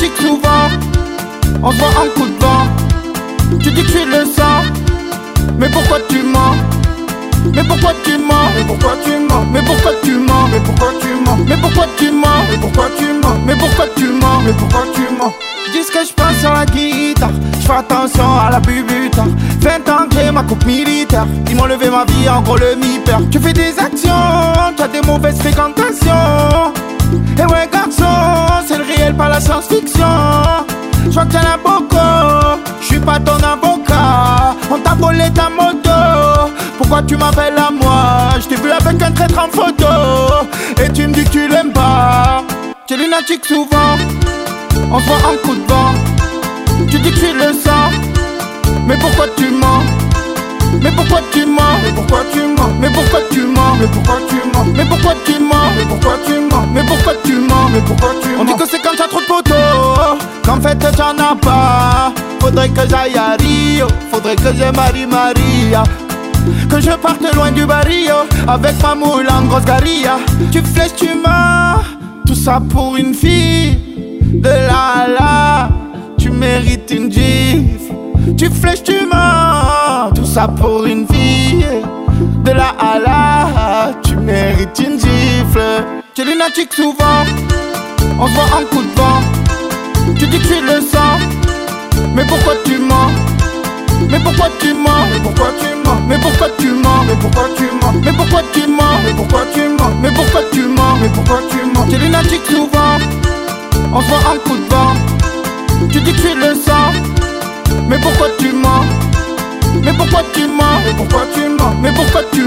lunatique souvent, on se voit en coup de vent. Tu dis que tu le sens, mais pourquoi tu mens? Mais pourquoi tu mens? Mais pourquoi tu mens? Mais pourquoi tu mens? Mais pourquoi tu mens? Mais pourquoi tu mens? Mais pourquoi tu mens? Mais pourquoi tu mens? Mais pourquoi tu mens? Dis ce que je pense sur la guitare, je fais attention à la bubuta. 20 ans que j'ai ma coupe militaire, ils m'ont levé ma vie, en gros le mi-père. Tu fais des actions, tu as des mauvaises fréquentations. Et ouais garçon, c'est le réel pas la science-fiction. Je vois que t'en as beaucoup, je suis pas ton avocat. On t'a volé ta moto, pourquoi tu m'appelles à moi? Je t'ai vu avec un traître en photo, et tu me dis que tu l'aimes pas. Tu es lunatique souvent, on se voit en coup de vent. Tu dis que tu le sens, mais pourquoi tu mens? Mais pourquoi tu mens? Mais pourquoi tu mens? Mais pourquoi tu mens? Mais pourquoi tu mens? Mais pourquoi tu mens? Mais pourquoi tu mens? Mais pourquoi tu mens? Mais pourquoi tu mens? On dit que c'est quand t'as trop de potos, qu'en fait t'en as pas. Faudrait que j'aille à Rio, faudrait que je marie Maria, que je parte loin du barrio, avec ma moule en grosse garilla. Tu flèches, tu mens, tout ça pour une fille de la. Tu mérites une gifle. Tu flèches, tu mens, tout ça pour une fille de la Allah. Tu mérites une gifle. Tu es lunatique souvent, on se voit en coup de vent. Tu dis que tu le sens, mais pourquoi tu mens? Mais pourquoi tu mens? Mais pourquoi tu mens? Mais pourquoi tu mens? Mais pourquoi tu mens? Mais pourquoi tu mens? Mais pourquoi tu mens? Mais pourquoi tu mens? Mais pourquoi tu mens? Tu es lunatique souvent, on se voit en coup de vent. Tu dis que tu le sens, mais pourquoi tu mens? Mais pourquoi tu mens? Mais pourquoi tu mens? Mais pourquoi tu